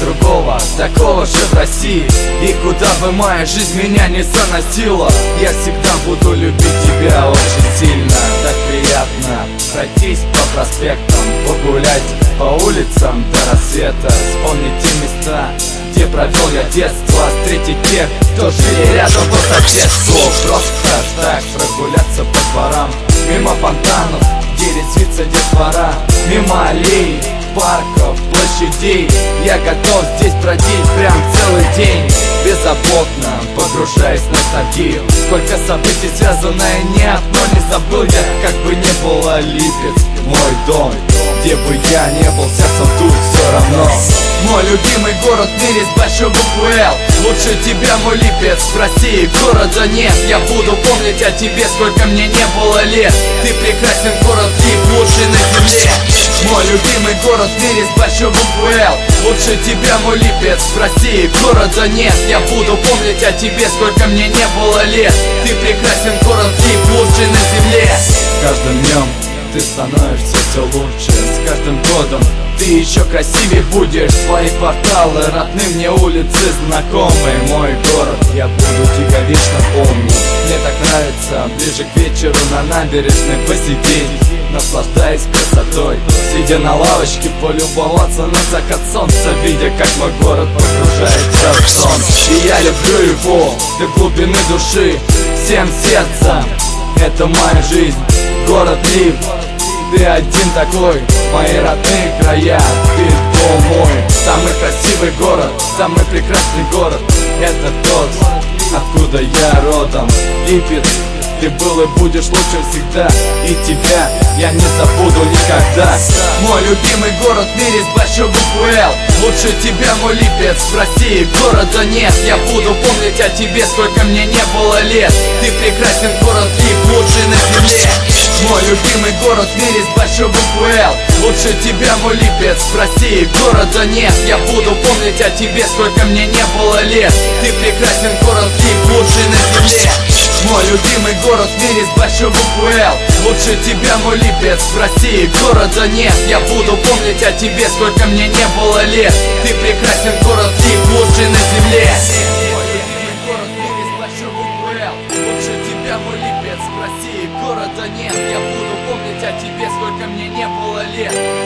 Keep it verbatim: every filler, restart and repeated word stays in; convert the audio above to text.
другого, такого же в России. И куда бы моя жизнь меня не заносила, я всегда буду любить тебя очень сильно. Так приятно пройтись по проспектам, погулять по улицам до рассвета, вспомнить те места, где провел я детство, встретить тех, кто жили рядом по соседству. Просто так прогуляться по дворам, мимо фонтанов, где резвится детвора, мимо аллей, парков, площадей. Я готов здесь бродить прям целый день, беззаботно погружаясь в ностальгию. Сколько событий связанное, ни одно не забыл я. Как бы ни было, Липецк мой дом, где бы я не был, сердцем тут все равно. Мой любимый город в мире с большой буквы Л. Лучше тебя, мой Липецк, в России города нет. Я буду помнить о тебе, сколько мне не было лет. Ты прекрасен, город Лип, лучший на земле. Мой любимый город в мире с большой буквы Л. Лучше тебя, мой Липецк, в России города нет. Я буду помнить о тебе, сколько мне не было лет. Ты прекрасен, город Лип, лучший на земле. С каждым днем ты становишься все лучше, с каждым годом ты еще красивее будешь. Свои кварталы, родные мне улицы знакомые. Мой город, я буду тебя вечно помнить. Мне так нравится ближе к вечеру на набережной посидеть, наслаждаясь красотой, сидя на лавочке, полюбоваться на закат солнца, видя, как мой город погружается в сон. И я люблю его до глубины души, всем сердцем. Это моя жизнь, город Лип. Ты один такой, мои родные края, ты дом мой. Самый красивый город, самый прекрасный город, это тот, откуда я родом. Липецк, ты был и будешь лучшим всегда, и тебя я не забуду никогда. Мой любимый город в мире с большой буквы Л. Лучше тебя, мой Липецк, в России города нет. Я буду помнить о тебе, сколько мне не было лет. Ты прекрасен, город Лип, лучший на земле. Мой любимый город в мире с большой буквы Л. Лучше тебя, мой Липецк, в России города нет. Я буду помнить о тебе, сколько мне не было лет. Ты прекрасен, город Лип, лучший на земле. Мой любимый город в мире с большой буквы Л. Лучше тебя, мой Липецк, в России города нет. Я буду помнить о тебе, сколько мне не было лет. Ты прекрасен, город Лип, лучший на земле. Мой любимый город в мире с большой буквы Л. Лучше тебя, мой Липецк, в России города нет. Я буду помнить о тебе, сколько мне не было лет.